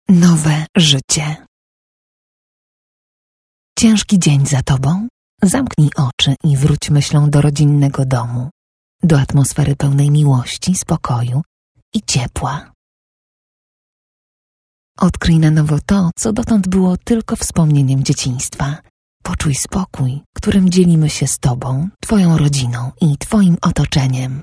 Nowe życie. Ciężki dzień za tobą? Zamknij oczy i wróć myślą do rodzinnego domu, do atmosfery pełnej miłości, spokoju i ciepła. Odkryj na nowo to, co dotąd było tylko wspomnieniem dzieciństwa. Poczuj spokój, którym dzielimy się z tobą, twoją rodziną i twoim otoczeniem.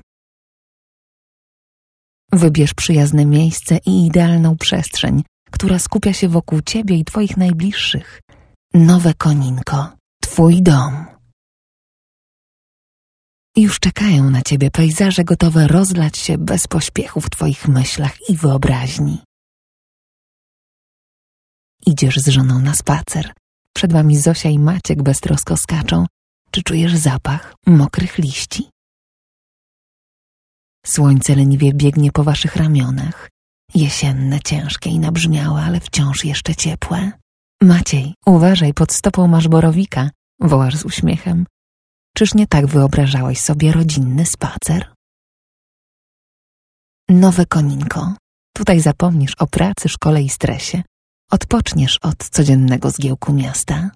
Wybierz przyjazne miejsce i idealną przestrzeń, która skupia się wokół ciebie i twoich najbliższych. Nowe Koninko, twój dom. Już czekają na ciebie pejzaże gotowe rozlać się bez pośpiechu w twoich myślach i wyobraźni. Idziesz z żoną na spacer. Przed wami Zosia i Maciek beztrosko skaczą. Czy czujesz zapach mokrych liści? Słońce leniwie biegnie po waszych ramionach. Jesienne, ciężkie i nabrzmiałe, ale wciąż jeszcze ciepłe. Maciej, uważaj, pod stopą masz borowika, wołasz z uśmiechem. Czyż nie tak wyobrażałeś sobie rodzinny spacer? Nowe Koninko. Tutaj zapomnisz o pracy, szkole i stresie. Odpoczniesz od codziennego zgiełku miasta.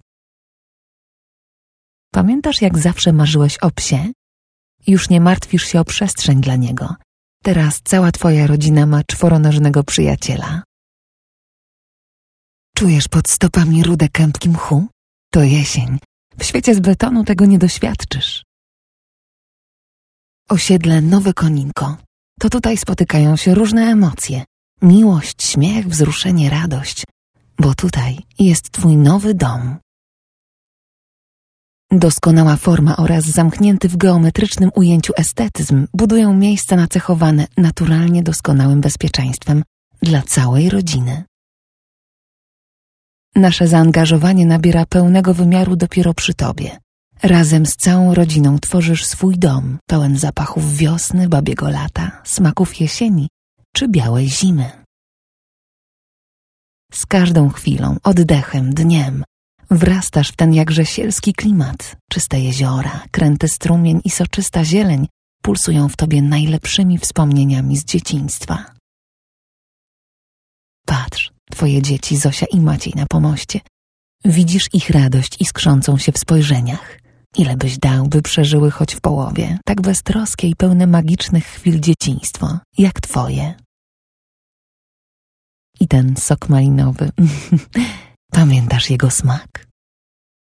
Pamiętasz, jak zawsze marzyłeś o psie? Już nie martwisz się o przestrzeń dla niego. Teraz cała twoja rodzina ma czworonożnego przyjaciela. Czujesz pod stopami rude kępki mchu? To jesień. W świecie z betonu tego nie doświadczysz. Osiedle Nowe Koninko. To tutaj spotykają się różne emocje. Miłość, śmiech, wzruszenie, radość. Bo tutaj jest twój nowy dom. Doskonała forma oraz zamknięty w geometrycznym ujęciu estetyzm budują miejsca nacechowane naturalnie doskonałym bezpieczeństwem dla całej rodziny. Nasze zaangażowanie nabiera pełnego wymiaru dopiero przy tobie. Razem z całą rodziną tworzysz swój dom, pełen zapachów wiosny, babiego lata, smaków jesieni czy białej zimy. Z każdą chwilą, oddechem, dniem wrastasz w ten jakże sielski klimat. Czyste jeziora, kręty strumień i soczysta zieleń pulsują w tobie najlepszymi wspomnieniami z dzieciństwa. Patrz, twoje dzieci Zosia i Maciej na pomoście. Widzisz ich radość iskrzącą się w spojrzeniach. Ile byś dał, by przeżyły choć w połowie tak beztroskie i pełne magicznych chwil dzieciństwo, jak twoje. I ten sok malinowy, pamiętasz jego smak?